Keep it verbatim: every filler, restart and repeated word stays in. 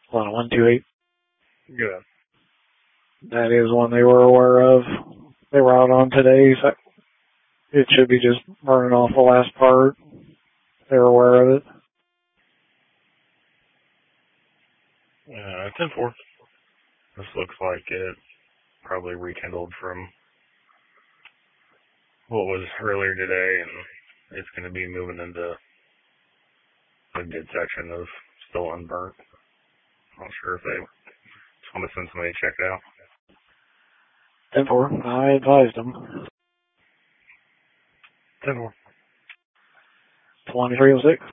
Hold on, one two eight. Good. That is one they were aware of. They were out on today, so it should be just burning off the last part. They were aware of it. Uh, ten four. This looks like it probably rekindled from what was earlier today, and it's going to be moving into a good section of still unburnt. Not sure if they just want to send somebody to check it out. ten four. I advised them. ten four. twenty-three oh six.